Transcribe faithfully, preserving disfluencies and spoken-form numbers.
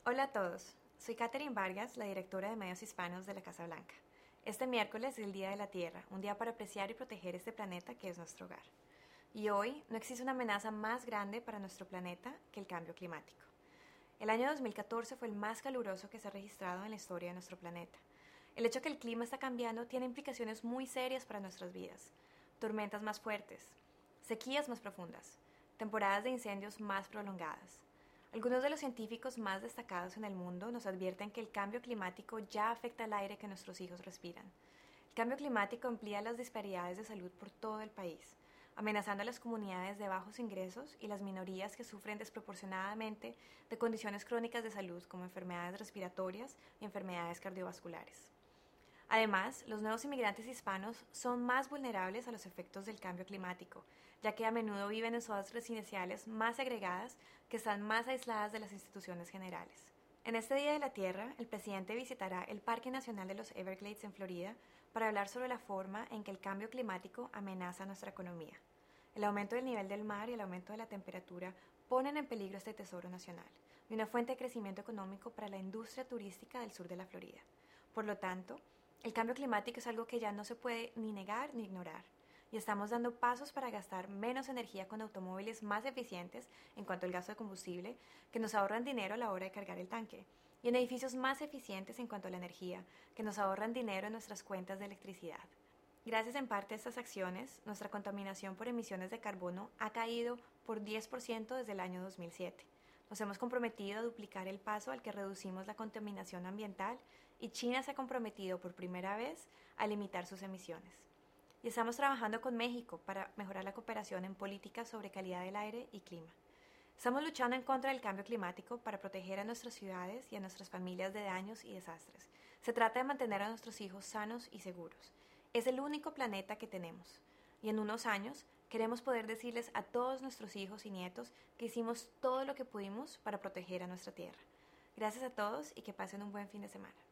Hola a todos, soy Katherine Vargas, la directora de Medios Hispanos de la Casa Blanca. Este miércoles es el Día de la Tierra, un día para apreciar y proteger este planeta que es nuestro hogar. Y hoy no existe una amenaza más grande para nuestro planeta que el cambio climático. El año dos mil catorce fue el más caluroso que se ha registrado en la historia de nuestro planeta. El hecho de que el clima está cambiando tiene implicaciones muy serias para nuestras vidas. Tormentas más fuertes, sequías más profundas, temporadas de incendios más prolongadas. Algunos de los científicos más destacados en el mundo nos advierten que el cambio climático ya afecta el aire que nuestros hijos respiran. El cambio climático amplía las disparidades de salud por todo el país, amenazando a las comunidades de bajos ingresos y las minorías que sufren desproporcionadamente de condiciones crónicas de salud como enfermedades respiratorias y enfermedades cardiovasculares. Además, los nuevos inmigrantes hispanos son más vulnerables a los efectos del cambio climático, ya que a menudo viven en zonas residenciales más segregadas que están más aisladas de las instituciones generales. En este Día de la Tierra, el presidente visitará el Parque Nacional de los Everglades en Florida para hablar sobre la forma en que el cambio climático amenaza nuestra economía. El aumento del nivel del mar y el aumento de la temperatura ponen en peligro este tesoro nacional y una fuente de crecimiento económico para la industria turística del sur de la Florida. Por lo tanto, el cambio climático es algo que ya no se puede ni negar ni ignorar, y estamos dando pasos para gastar menos energía con automóviles más eficientes en cuanto al gasto de combustible, que nos ahorran dinero a la hora de cargar el tanque, y en edificios más eficientes en cuanto a la energía, que nos ahorran dinero en nuestras cuentas de electricidad. Gracias en parte a estas acciones, nuestra contaminación por emisiones de carbono ha caído por diez por ciento desde el año dos mil siete. Nos hemos comprometido a duplicar el paso al que reducimos la contaminación ambiental y China se ha comprometido por primera vez a limitar sus emisiones. Y estamos trabajando con México para mejorar la cooperación en políticas sobre calidad del aire y clima. Estamos luchando en contra del cambio climático para proteger a nuestras ciudades y a nuestras familias de daños y desastres. Se trata de mantener a nuestros hijos sanos y seguros. Es el único planeta que tenemos. Y en unos años queremos poder decirles a todos nuestros hijos y nietos que hicimos todo lo que pudimos para proteger a nuestra tierra. Gracias a todos y que pasen un buen fin de semana.